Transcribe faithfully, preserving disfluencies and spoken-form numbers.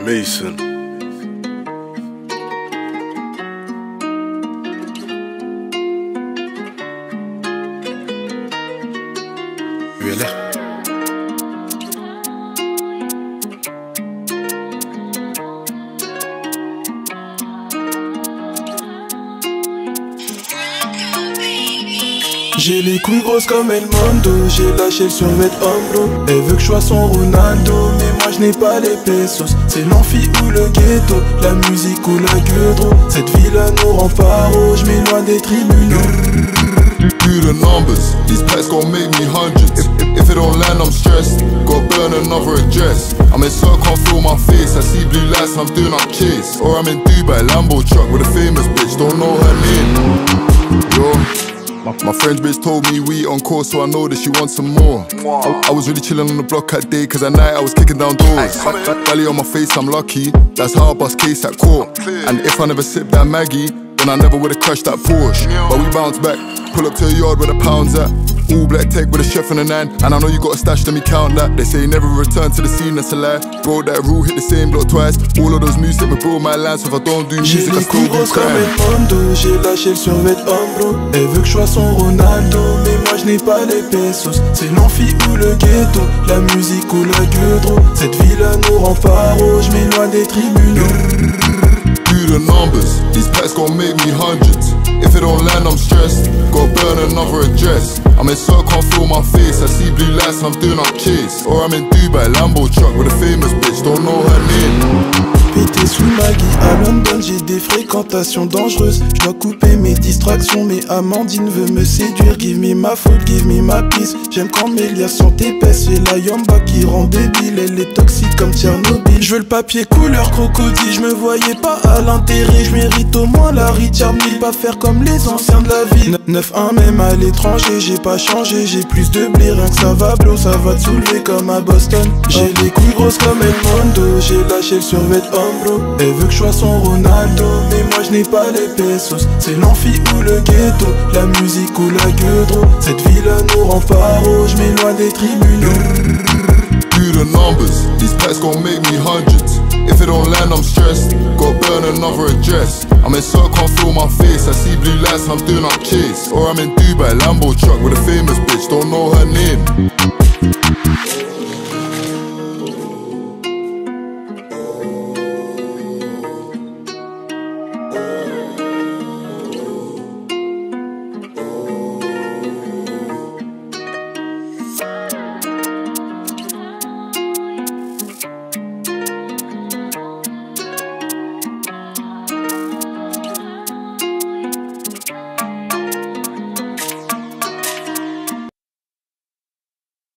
Mason. Really? J'ai les couilles grosses comme El Mondo, j'ai lâché le survêt Ombro. Elle veut que je sois son Ronaldo, mais moi je n'ai pas les pesos. C'est l'amphi ou le ghetto, la musique ou la gueudreau. Cette ville nous rend paro, je m'éloigne des tribunaux. Do the numbers, these packs gon' make me hundreds. If, if, if it don't land, I'm stressed. Gotta burn another address. I'm in so I can't feel my face. I see blue lights, I'm doing up chase. Or I'm in Dubai, Lambo truck with a famous bitch, don't know her name. Yo, my, my friend's bitch told me we on course, so I know that she wants some more. I, I was really chilling on the block that day, cause at night I was kicking down doors. Valley on my face, I'm lucky. That's how I bust case at court. And if I never sip that Maggie, then I never would've crushed that Porsche. But we bounce back. Pull up to a yard where the pound's at. All black tech with a chef and a nine. And I know you got a stash, let me count that. They say you never return to the scene, that's a lie. Bro, that rule hit the same block twice. All of those moves let me bro my lines. So if I don't do music, I still do comme El Mondo, j'ai lâché le survêt Ombro. Elle veut que je sois son Ronaldo, mais moi je n'ai pas les pesos. C'est l'amphi ou le ghetto, la musique ou la gueudreau. Cette ville nous rend paro, je m'éloigne des tribunaux. Do the numbers, these packs gon' make me hundreds. If it don't land, I'm stressed. Gotta burn another address. I'm in so I can't feel my face. I see blue lights, I'm doing up chase. Or I'm in Dubai, Lambo truck with a famous bitch, don't know her name. Pété sous Maggie, à London j'ai des fréquentations dangereuses. Je dois couper mes distractions, mais Amandine veut me séduire. Give me ma faute, give me ma peace. J'aime quand mes liasses sont épaisses. C'est la yamba qui rend débile, elle est toxique comme Tchernobyl. Je veux le papier couleur crocodile, je me voyais pas à l'intérêt. Je mérite au moins la Richard Mille, pas faire comme les anciens de la ville. neuf un même à l'étranger, j'ai pas changé, j'ai plus de blé, rien que ça va blow, ça va te soulever comme à Boston. J'ai les couilles grosses comme El Mondo, j'ai lâché le survêt Ombro. Elle veut que je sois son Ronaldo, mais moi je n'ai pas les pesos. C'est l'amphi ou le ghetto, la musique ou la gueudreau. Cette ville nous rend paro, je m'éloigne des tribunaux. Do the numbers, these packs gon' make me hundreds. If it don't land, I'm stressed. Gotta burn another address. I'm in so I can't feel my face. I see blue lights, I'm doing up chase. Or I'm in Dubai, Lambo truck with a famous bitch, don't know her name.